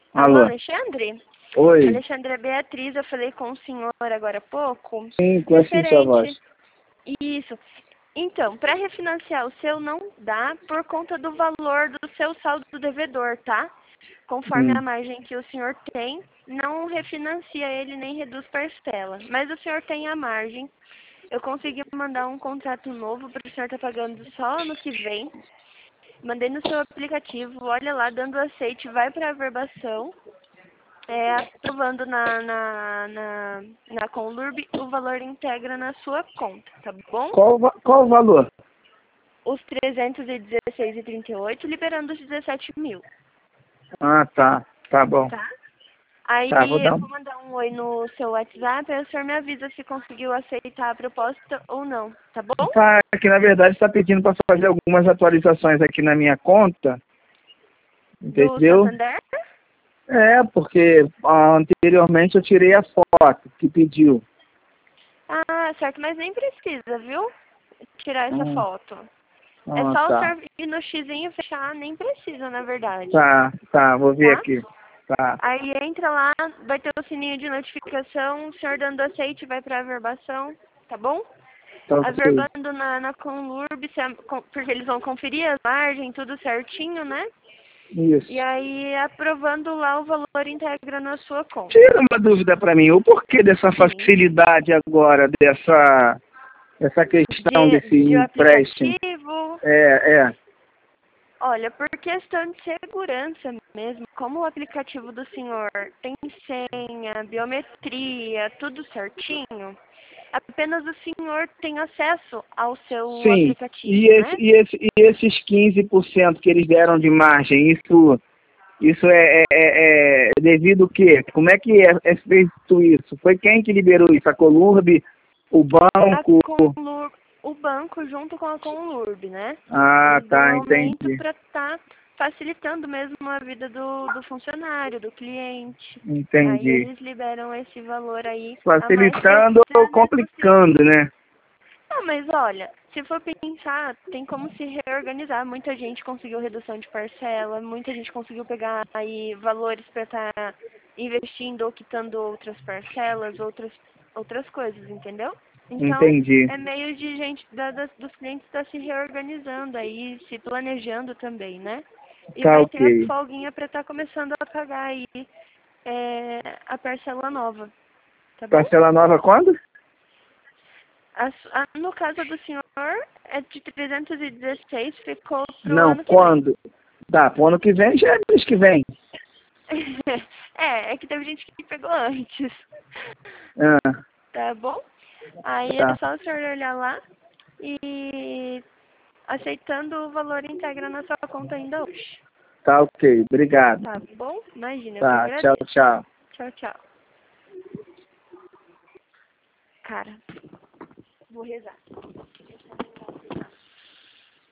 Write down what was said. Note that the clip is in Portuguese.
Alô, Alô? Alexandre? Oi. Alexandre, é Beatriz, eu falei com o senhor agora há pouco. Sim, conheci sua voz. Isso. Então, para refinanciar o seu não dá por conta do valor do seu saldo devedor, tá? Conforme a margem que o senhor tem, não refinancia ele nem reduz parcela. Mas o senhor tem a margem. Eu consegui mandar um contrato novo para o senhor estar pagando só no que vem. Mandei no seu aplicativo, olha lá, dando aceite, vai para a averbação. Aprovando na Conlurb, o valor integra na sua conta, tá bom? Qual o valor? Os 316,38, liberando os 17 mil. Ah, tá. Tá bom. Tá? Aí Tá, vou dar eu um... vou mandar um oi no seu WhatsApp, aí o senhor me avisa se conseguiu aceitar a proposta ou não, tá bom? Tá, que na verdade está pedindo para fazer algumas atualizações aqui na minha conta. Do Entendeu? Santander? É, porque anteriormente eu tirei a foto que pediu. Ah, certo, mas nem precisa, viu? Tirar essa foto. É Ah, só o tá. senhor ir no xizinho fechar, nem precisa, na verdade. Tá, vou ver Tá? aqui. Tá, Aí entra lá, vai ter o sininho de notificação, o senhor dando aceite vai para a averbação, tá bom? tá ok. Averbando na Conlurb, porque eles vão conferir as margens, tudo certinho, né? Isso. E aí, aprovando lá, o valor integra na sua conta. Tira uma dúvida para mim, o porquê dessa Sim. facilidade agora, essa questão desse De empréstimo? aplicativo. É. Olha, por questão de segurança mesmo, como o aplicativo do senhor tem senha, biometria, tudo certinho, apenas o senhor tem acesso ao seu Sim. aplicativo, E, né? esses 15% que eles deram de margem, isso é devido ao quê? Como é que é feito isso? Foi quem que liberou isso? A Colurb, o A banco? Conlurb, o banco junto com a Conlurb, né? Ah, Eles dão um tá, aumento entendi. para estar facilitando mesmo a vida do funcionário, do cliente. Aí Entendi. eles liberam esse valor aí a mais para Facilitando esses ou 300. complicando, né? Não, mas olha, se for pensar, tem como se reorganizar. Muita gente conseguiu redução de parcela, muita gente conseguiu pegar aí valores para estar investindo ou quitando outras parcelas, outras coisas, entendeu? Então, Entendi. é meio de gente, dos clientes estar se reorganizando aí, se planejando também, né? E Tá vai ter a ok. folguinha para estar começando a pagar aí a parcela nova, tá bom? Parcela nova quando? No caso do senhor, é de 316, ficou pro Não, ano que vem. quando? Tá, pro ano que vem já é mês que vem. É que teve gente que pegou antes. Ah, Tá bom? Aí é tá. só o senhor olhar lá e aceitando o valor integra na sua conta ainda hoje. Tá ok. Obrigado. Tá bom? Imagina, eu que Tá, tchau, agradeço. tchau. Tchau, tchau. Cara, vou rezar.